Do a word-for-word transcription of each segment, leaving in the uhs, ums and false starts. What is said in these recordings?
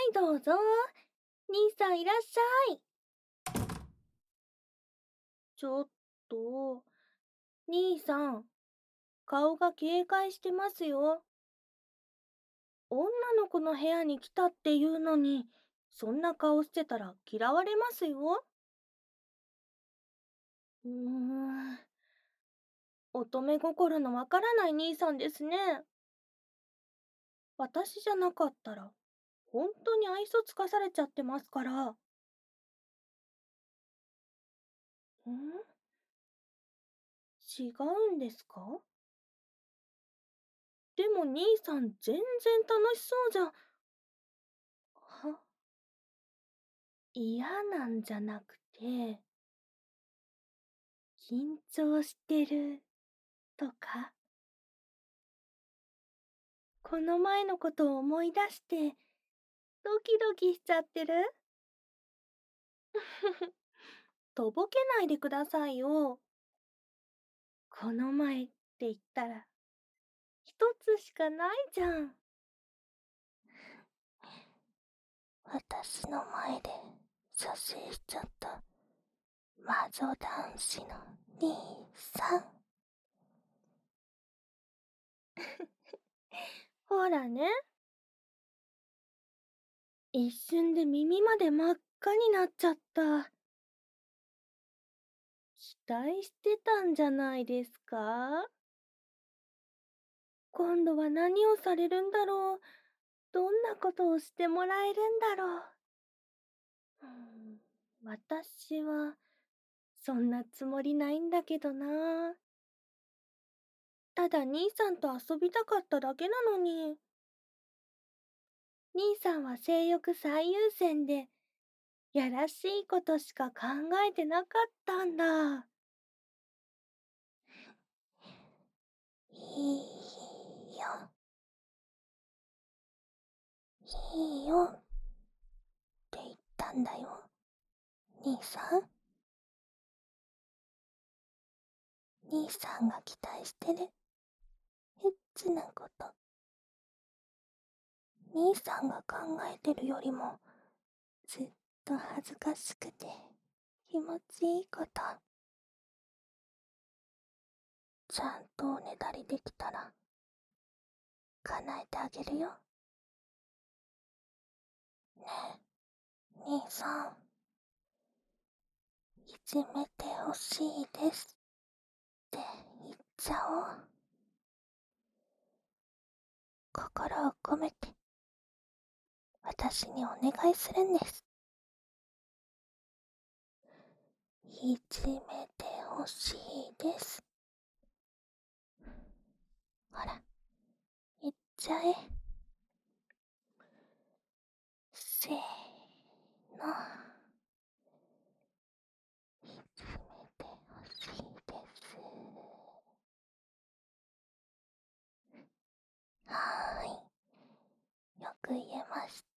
いどうぞ。兄さんいらっしゃい。ちょっと、兄さん、顔が警戒してますよ。女の子の部屋に来たっていうのに、そんな顔してたら嫌われますよ。うーん、乙女心のわからない兄さんですね。私じゃなかったら、本当に愛想つかされちゃってますから。ん違うんですか？でも兄さん全然楽しそうじゃ。は、嫌なんじゃなくて、緊張してるとか、この前のことを思い出してドキドキしちゃってる。とぼけないでくださいよ。この前って言ったら一つしかないじゃん。私の前で射精しちゃった魔女男子の兄さん。ほらね、一瞬で耳まで真っ赤になっちゃった。期待してたんじゃないですか？今度は何をされるんだろう。どんなことをしてもらえるんだろう。うーん、私はそんなつもりないんだけどな。ただ兄さんと遊びたかっただけなのに。兄さんは性欲最優先で、やらしいことしか考えてなかったんだ。いいよ、いいよって言ったんだよ、兄さん。兄さんが期待してるエッチなこと、兄さんが考えてるよりもずっと恥ずかしくて気持ちいいこと、ちゃんとおねだりできたら叶えてあげるよ。ねえ、兄さん、いじめてほしいですって言っちゃおう。心を込めて私にお願いするんです。いじめてほしいです。ほら、言っちゃえ。せーの。いじめてほしいです。はーい。よく言えました。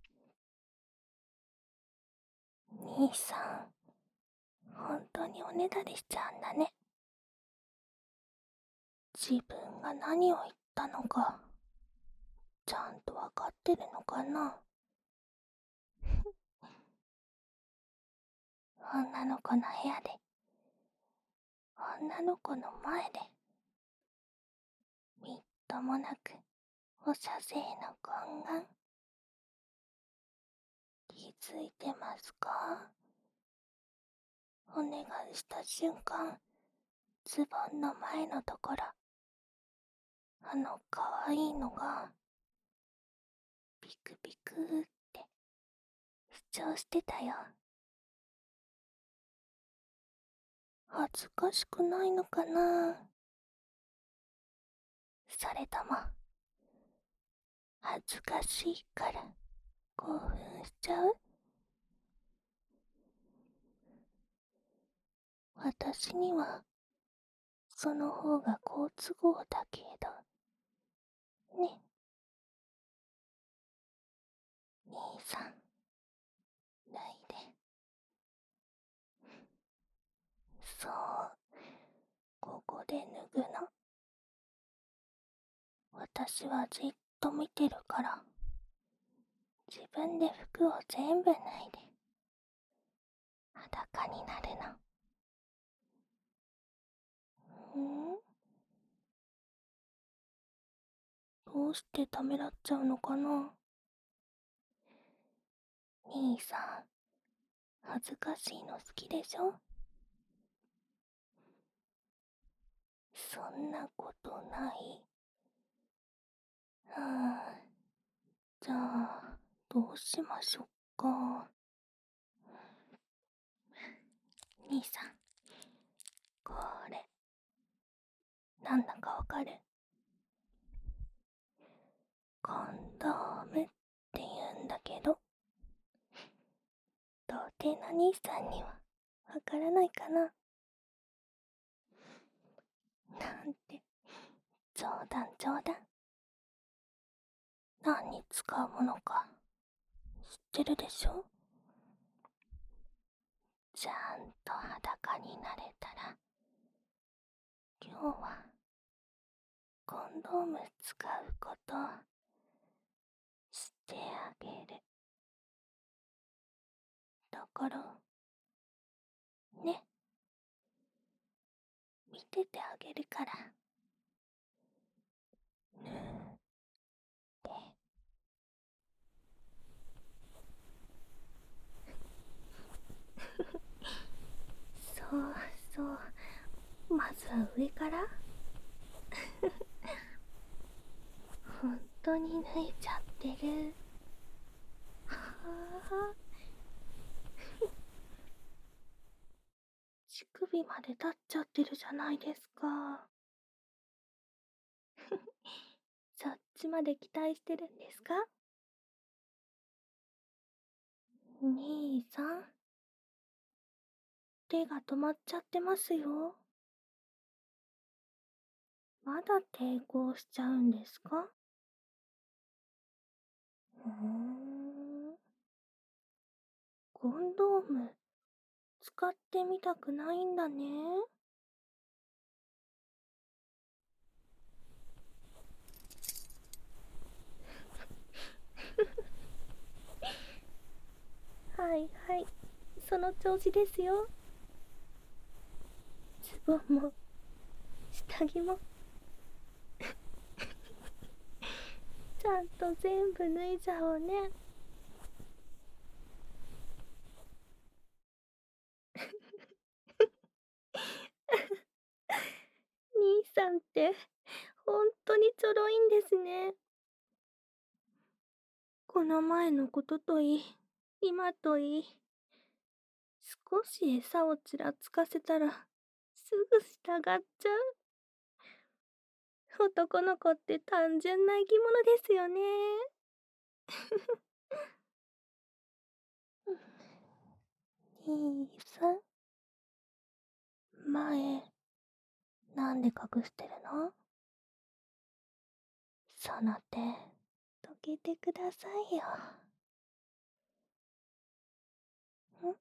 兄さん、本当におねだりしちゃうんだね。自分が何を言ったのか、ちゃんとわかってるのかな。女の子の部屋で、女の子の前で、みっともなくお射精の懇願、気づいてますか？お願いした瞬間、ズボンの前のところ、あのかわいいのがピクピクって主張してたよ。恥ずかしくないのかな。それとも恥ずかしいから興奮しちゃう？私にはその方が好都合だけどね。兄さん、脱いで。そう、ここで脱ぐの。私はじっと見てるから、 自分で服を全部脱いで裸になるの。ん？どうしてためらっちゃうのかな。兄さん、恥ずかしいの好きでしょ。そんなことない。はあ、じゃあどうしましょうか。兄さん、これなんだかわかる？コンドームって言うんだけど、童貞の兄さんにはわからないかな。なんて、冗談冗談。何に使うものか知ってるでしょ。ちゃんと裸になれたら、今日はコンドーム使うことしてあげる。だからね、見ててあげるから。ぬーってそうそう、まずは上から。本当に脱いちゃってる。はあ、乳首まで立っちゃってるじゃないですか。そっちまで期待してるんですか。兄さん、手が止まっちゃってますよ。まだ抵抗しちゃうんですか。うーん、コンドーム使ってみたくないんだね。はいはい、その調子ですよ。ズボンも下着もちゃんと全部脱いじゃおうね。兄さんって本当にちょろいんですね。この前のことといい、今といい、少し餌をちらつかせたらすぐ従っちゃう。男の子って単純な生き物ですよね。兄さん、前なんで隠してるの。その手どけてくださいよ。ん、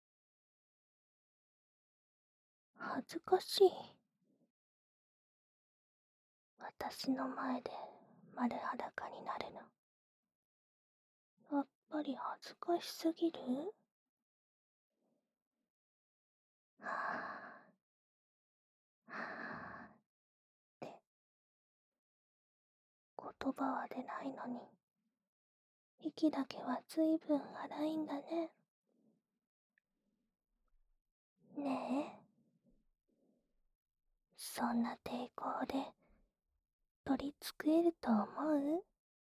恥ずかしい。私の前で丸裸になるの。やっぱり恥ずかしすぎる。はぁ、はぁって言葉は出ないのに、息だけはずいぶん荒いんだね。ねえ、そんな抵抗で取り繕えると思う。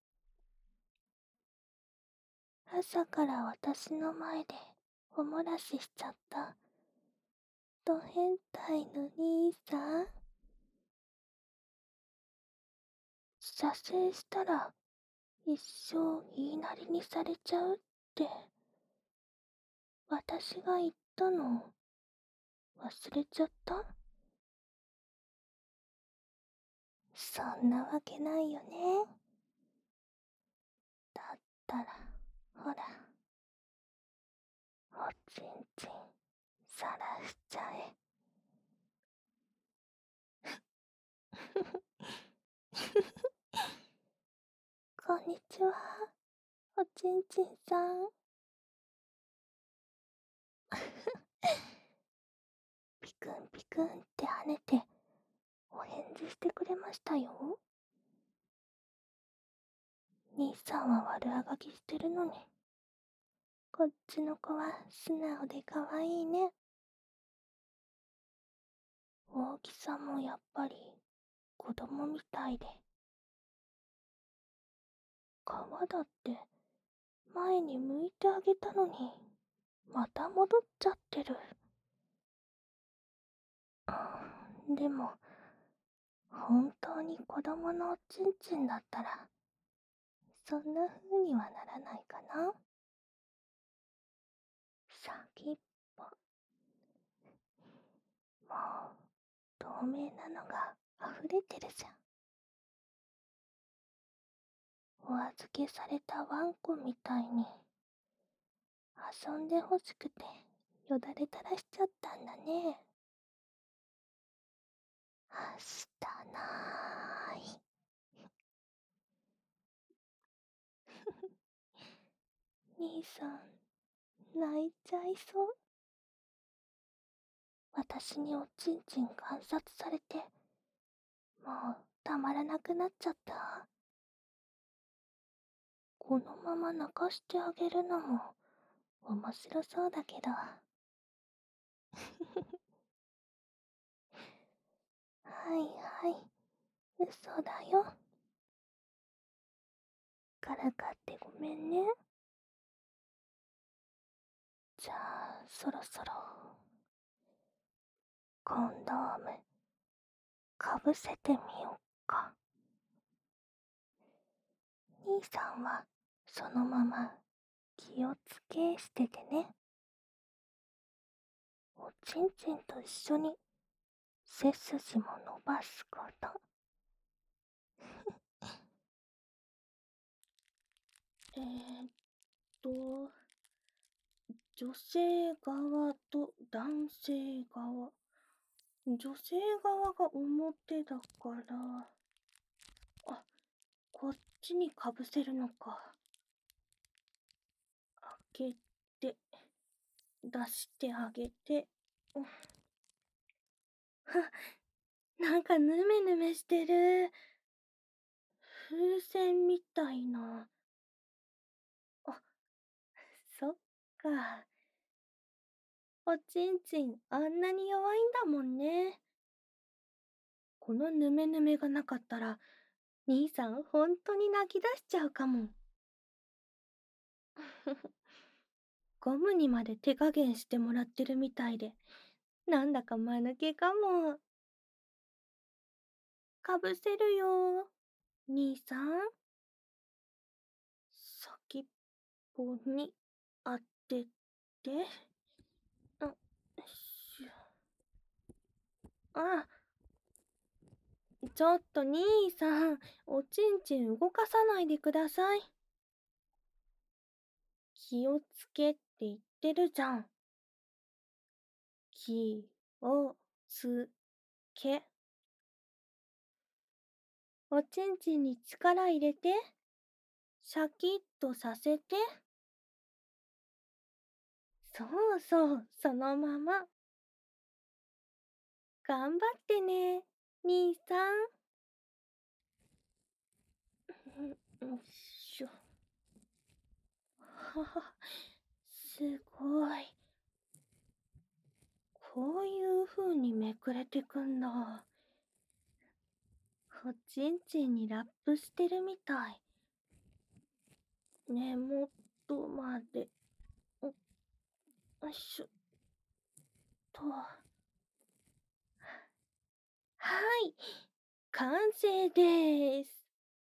朝から私の前でおもらししちゃったド変態の兄さん。射精したら一生言いなりにされちゃうって私が言ったの忘れちゃった。そんなわけないよね。だったらほら、おちんちんさらしちゃえ。こんにちは、 おちんちんさん。ピクンピクンって跳ねてお返事してくれましたよ。兄さんは悪あがきしてるのに、こっちの子は素直でかわいいね。大きさもやっぱり子供みたいで、皮だって前に剥いてあげたのにまた戻っちゃってる。でも本当に子供のおちんちんだったらそんな風にはならないかな。先っぽ、もう透明なのが溢れてるじゃん。お預けされたワンコみたいに遊んでほしくてよだれ垂らしちゃったんだね。はしたなーい。兄さん泣いちゃいそう。私におちんちん観察されてもうたまらなくなっちゃった。このまま泣かしてあげるのも面白そうだけど。はいはい、嘘だよ。からかってごめんね。じゃあそろそろコンドームかぶせてみよっか。兄さんはそのまま気をつけしててね。おちんちんと一緒に背筋も伸ばすこと。えーっと、女性側と男性側。女性側が表だから、あ、こっちにかぶせるのか。開けて、出してあげて、うん、は、なんかヌメヌメしてる。風船みたいな。あ、そっか。おちんちんあんなに弱いんだもんね。このヌメヌメがなかったら、兄さんほんとに泣き出しちゃうかも。ゴムにまで手加減してもらってるみたいで、なんだか間抜けかも。かぶせるよ、兄さん。先っぽに当てて、あ、しゅあ、ちょっと兄さん、おちんちん動かさないでください。気をつけって言ってるじゃん。気をつけ。おちんちんに力入れて、シャキッとさせて。そうそう、そのまま。頑張ってね、兄さん。よいしょ。はは、すごい。こういう風にめくれてくんだ。おちんちんにラップしてるみたい。根元まで、よいしょと。はい、完成です。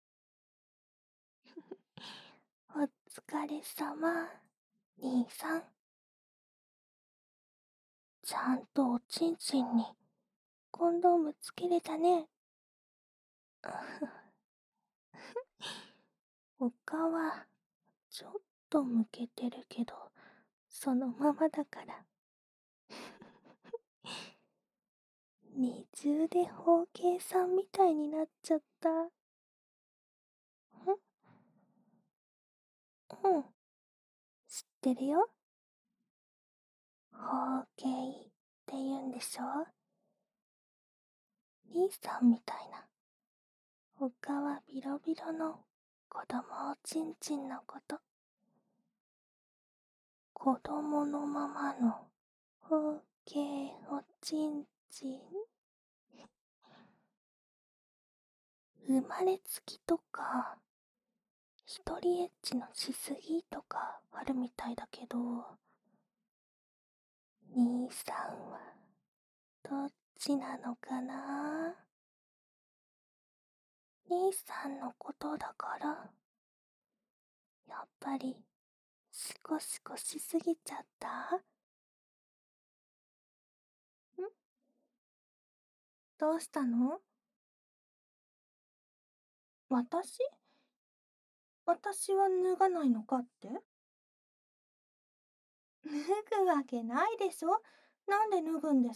お疲れさま、兄さん。ちゃんとおちんちんにコンドームつけれたね。他はちょっとむけてるけど、そのままだから。二重で包茎さんみたいになっちゃった。んうん、知ってるよ。包茎って言うんでしょ。兄さんみたいな、おかはビロビロの子供おちんちんのこと。子供のままの包茎おちんちん。生まれつきとか、一人エッチのしすぎとかあるみたいだけど、兄さんはどっちなのかな。兄さんのことだから、やっぱりシコシコしすぎちゃった？ん？どうしたの？私？私は脱がないのかって？脱ぐわけないでしょ。なんで脱ぐんです？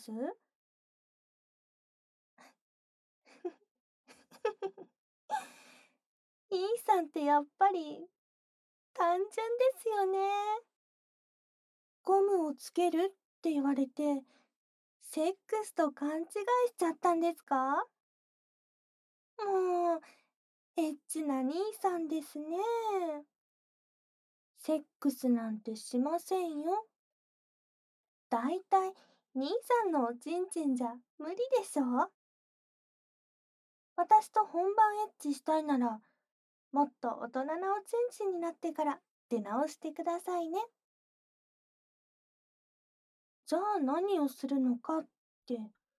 イーさんってやっぱり単純ですよね。ゴムをつけるって言われて、セックスと勘違いしちゃったんですか？もう、エッチな兄さんですね。セックスなんてしませんよ。だいたい兄さんのおちんちんじゃ無理でしょ。私と本番エッチしたいなら、もっと大人なおちんちんになってから出直してくださいね。じゃあ何をするのかって、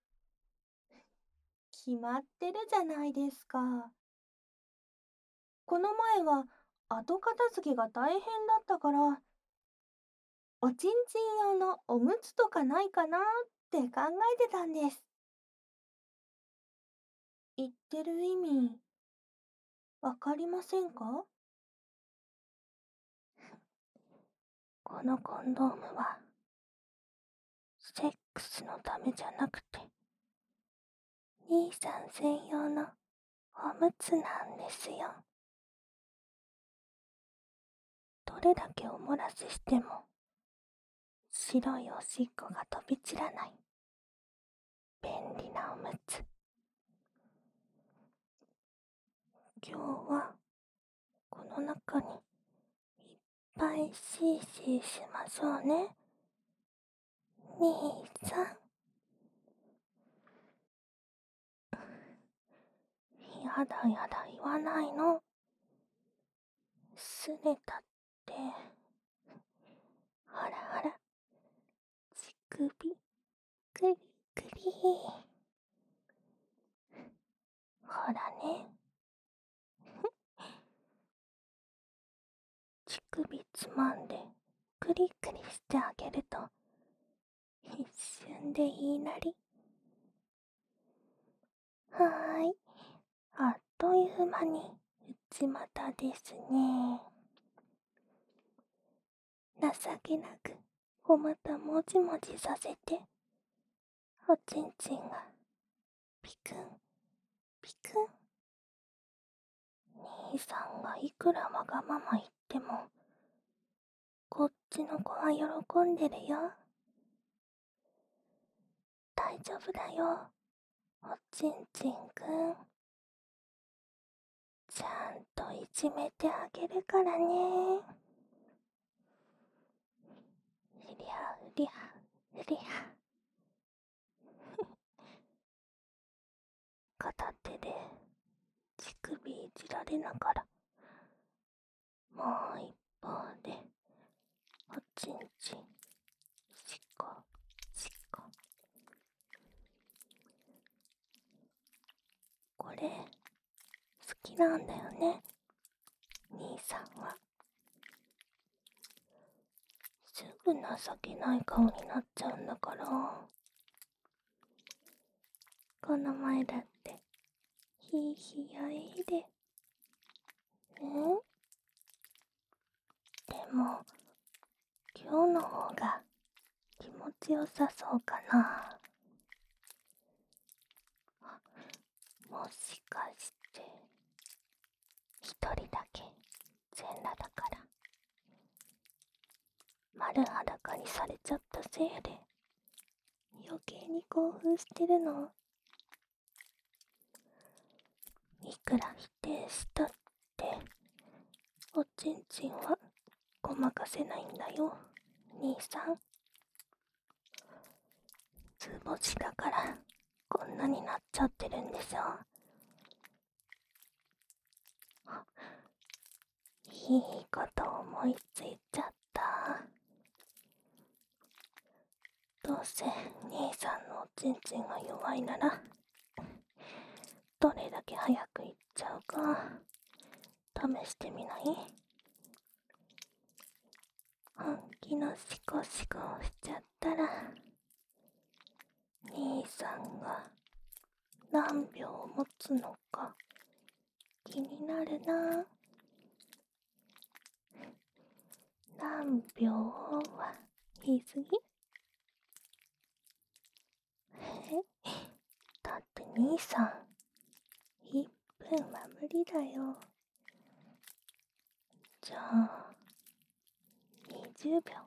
決まってるじゃないですか。この前は後片付けが大変だったから、おちんちん用のおむつとかないかなって考えてたんです。言ってる意味、わかりませんか？このコンドームは、セックスのためじゃなくて、兄さん専用のおむつなんですよ。どれだけお漏らししても、白いおしっこが飛び散らない、便利なおむつ。今日は、この中に、いっぱいシーシーしましょうね。兄さん。やだやだ言わないの。すねたって。ほらほら。乳首、くりくり。ほらね。乳首つまんで、くりくりしてあげると、一瞬でいいなり。はーい。あっという間に内股ですね。情けなくお股もじもじさせて、おちんちんがピクンピクン。兄さんがいくらわがまま言っても、こっちの子は喜んでるよ。大丈夫だよ、おちんちんくん。ちゃんといじめてあげるからね。うりゃうりゃうりゃ。片手で乳首いじられながら、もう一方でおちんちんしこしこ。これ好きなんだよね、兄さんは。すぐ情けない顔になっちゃうんだから。この前だってひいひいあいで。ん？でも今日の方が気持ちよさそうかな。もしかして一人だけ全裸だから。 にされちゃったせいで余計に興奮してるの。いくら否定したっておちんちんはごまかせないんだよ、兄さん。図星だからこんなになっちゃってるんでしょ。いいこと思いついちゃった。どうせ兄さんのおちんちんが弱いならどれだけ早く行っちゃうか試してみない？本気のシコシコをしちゃったら兄さんが何秒持つのか気になるな。何秒は言い過ぎ？えだって兄さんいっぷんは無理だよ。じゃあにじゅうびょう。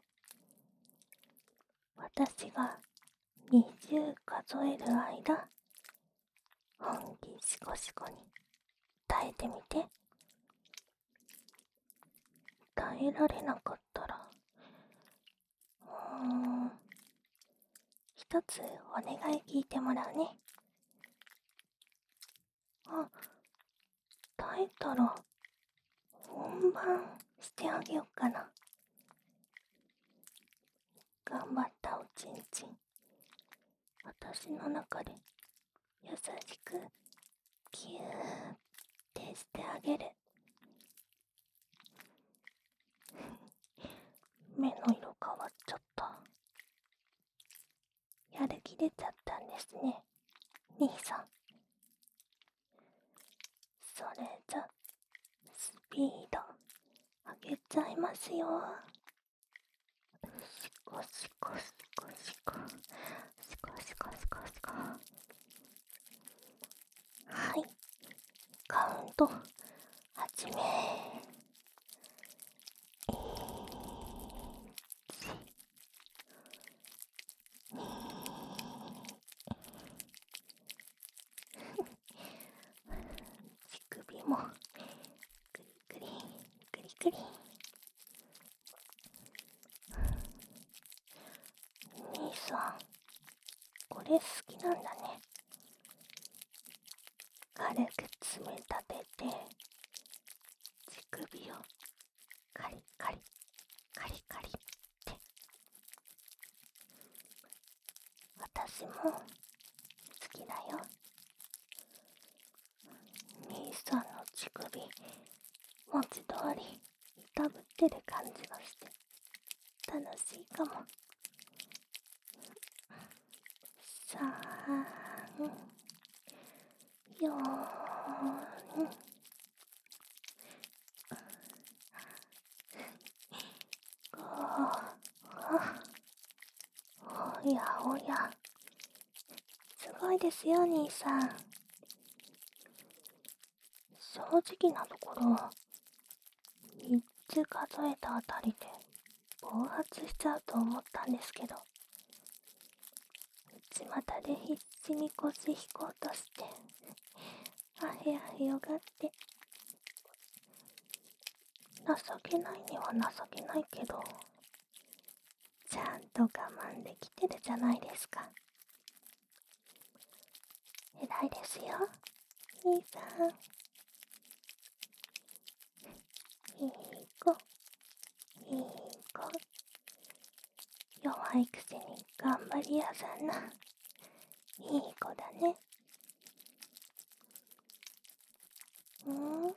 私がにじゅう数える間本気シコシコに耐えてみて。耐えられなかったらうーん一つお願い聞いてもらうね。あ、耐えたら本番してあげようかな。頑張ったおちんちん、私の中で優しくキューってしてあげる。目の色変わっちゃった。やる気出ちゃったんですね、兄さん。それじゃスピード上げちゃいますよ。シコシコシコシコシコシコシコシコ。はい、カウント始め。乳首もグリグリグリグリ。兄さんこれ好きなんだね。軽く爪立てて乳首をカリカリカリカリって。私も好きだよ。兄さんの乳首文字通りいたぶってる感じがして楽しいかも。さん、よん、ご、おやおや、すごいですよ兄さん。正直なところみっつ数えたあたりで暴発しちゃうと思ったんですけど、内股で必死に腰引こうとしてあへあへよがって情けないには情けないけどちゃんと我慢できてるじゃないですか。偉いですよ兄さん。いい子いい子、弱いくせに頑張り屋さんないい子だね。ん？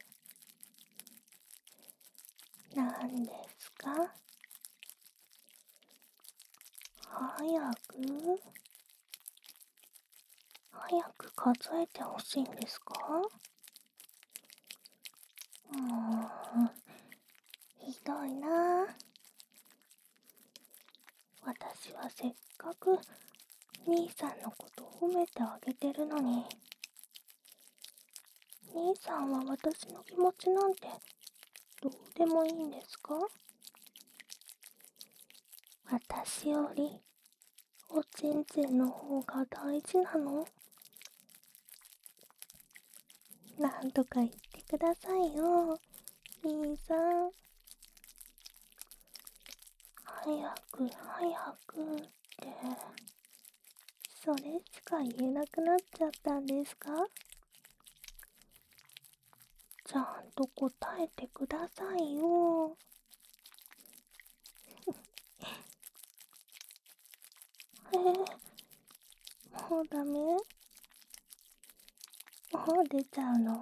なんですか？早く早く数えてほしいんですか？もうひどいな。私はせっかく兄さんのこと褒めてあげてるのに、兄さんは私の気持ちなんてどうでもいいんですか？ 私よりおちんちんの方が大事なの？なんとか言ってくださいよ、兄さん。早く早くって、それしか言えなくなっちゃったんですか？ちゃんと答えてくださいよ。えー、もうダメ？もう出ちゃうの？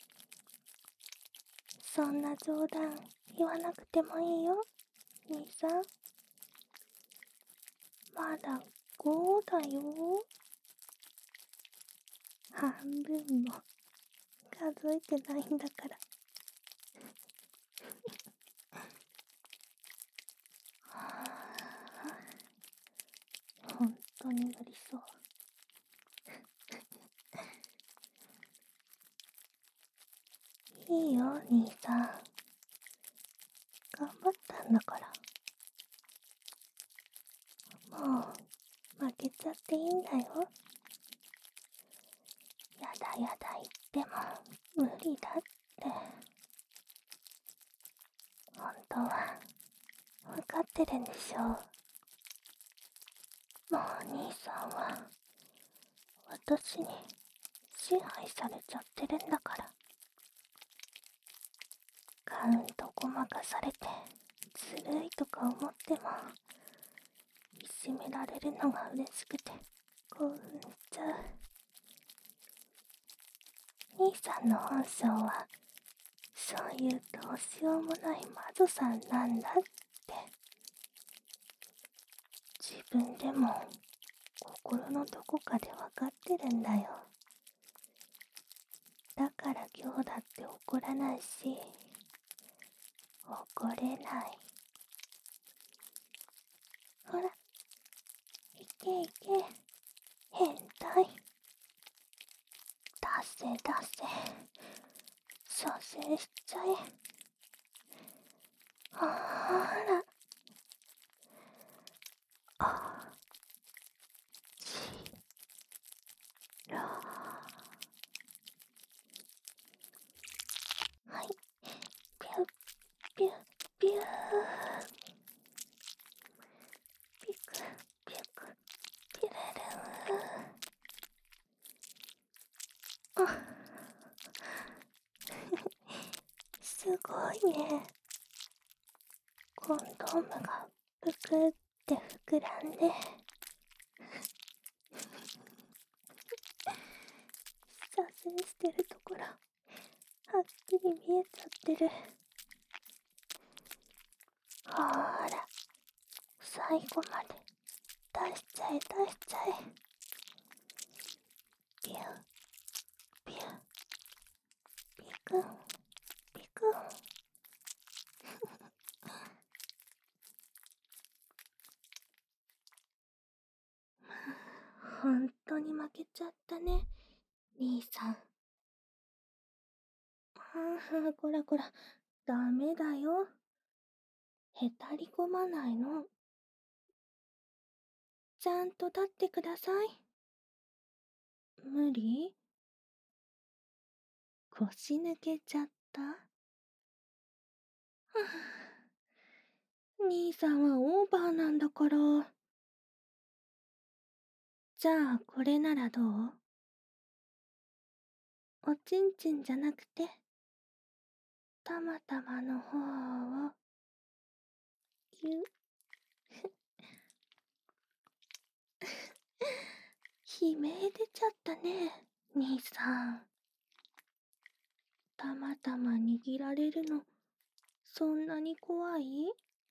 そんな冗談言わなくてもいいよ、兄さん。まだごだよ。半分も数えてないんだから。はあ、ほんとに無理そう。いいよ、兄さん。頑張ったんだから。もう負けちゃっていいんだよ。やだやだ言っても無理だって。本当は分かってるんでしょう。もう兄さんは私に支配されちゃってるんだから。カウントごまかされてずるいとか思っても、いじめられるのが嬉しくて興奮しちゃう。兄さんの本性はそういうどうしようもない魔女さんなんだって、自分でも心のどこかで分かってるんだよ。だから今日だって怒らないし、怒れない。ほら、いけいけ、変態。出せ出せ、射精しちゃえ。ほら、あちら。はい、ピュッピュッピュー。ピクピクピュルルー。あ、すごいね。コンドームがぷくって膨らんで、射精してるところはっきり見えちゃってる。ほーら、最後まで出しちゃえ出しちゃえ。ピュンピュンピクンピクン。ほんとに負けちゃったね、兄さん。はあ、こらこら、ダメだよ。へたり込まないの。ちゃんと立ってください。無理？腰抜けちゃった？はあ、兄さんはオーバーなんだから。じゃあこれならどう？おちんちんじゃなくて、たまたまの方を、ぎゅっ。悲鳴出ちゃったね、兄さん。たまたま握られるの、そんなに怖い？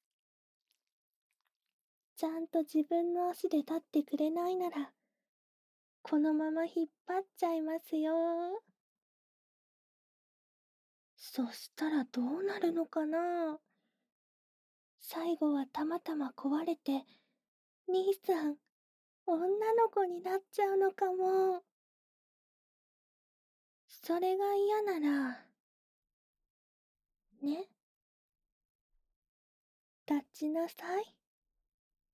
ちゃんと自分の足で立ってくれないなら、このまま引っ張っちゃいますよ。そしたらどうなるのかな？最後はたまたま壊れて、兄さん、女の子になっちゃうのかも。それが嫌なら、ね、立ちなさい。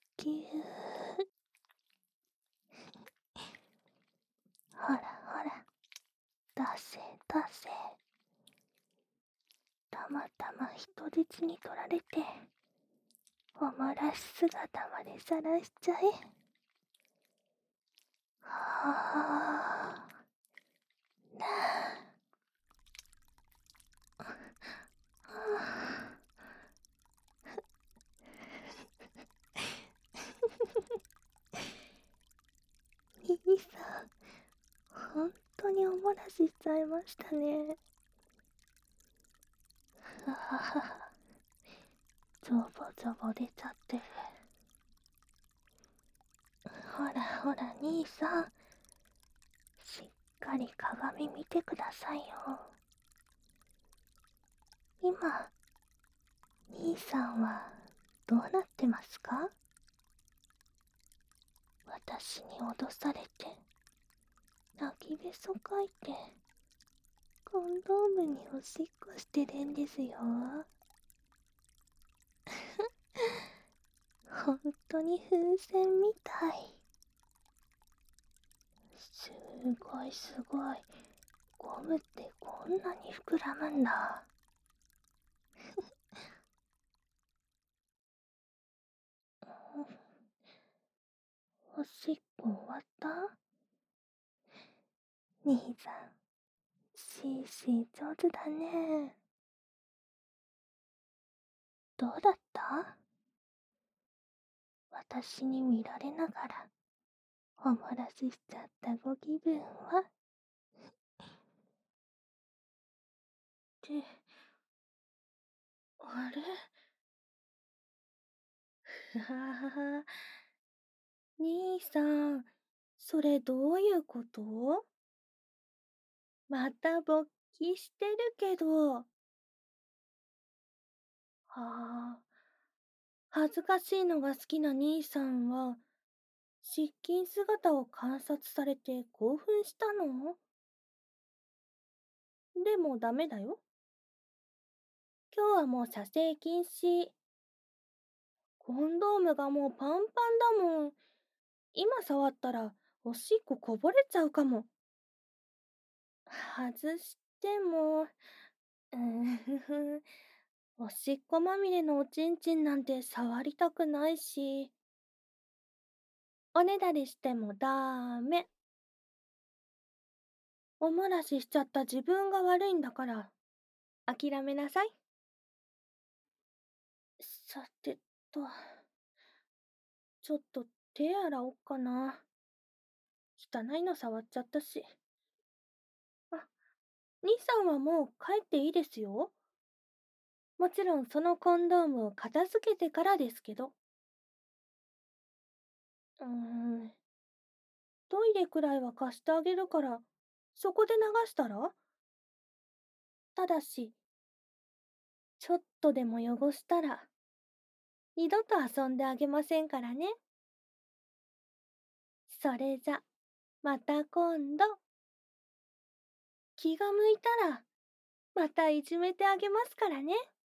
たせ。たまたま人質に取られて、おもらし姿までさらしちゃえ。はあ。なあ。はあ。兄さん、ほんとにおもらししちゃいましたね。ははは。ゾボゾボ出ちゃってる。ほらほら兄さん、しっかり鏡見てくださいよ。今、兄さんはどうなってますか？私に脅されて、泣きべそかいて、コンドームにおしっこしてるんですよ。ほんとに風船みたい。すごいすごい。ゴムってこんなに膨らむんだ。おしっこ終わった？兄さん、シーシー上手だね。どうだった？私に見られながら、おもらししちゃったご気分は？って、あれ？ふははは。兄さん、それどういうこと？また勃起してるけど。はあ。恥ずかしいのが好きな兄さんは、失禁姿を観察されて興奮したの？でもダメだよ。今日はもう射精禁止。コンドームがもうパンパンだもん。今触ったらおしっここぼれちゃうかも。外しても、うーふふ。おしっこまみれのおちんちんなんて触りたくないし。おねだりしてもダーメ。おもらししちゃった自分が悪いんだから、諦めなさい。さてと、ちょっと手洗おっかな。汚いの触っちゃったし。あ、兄さんはもう帰っていいですよ。もちろんそのコンドームを片付けてからですけど。うーん。トイレくらいは貸してあげるから、そこで流したら？ただし、ちょっとでも汚したら、二度と遊んであげませんからね。それじゃ、また今度。気が向いたら、またいじめてあげますからね。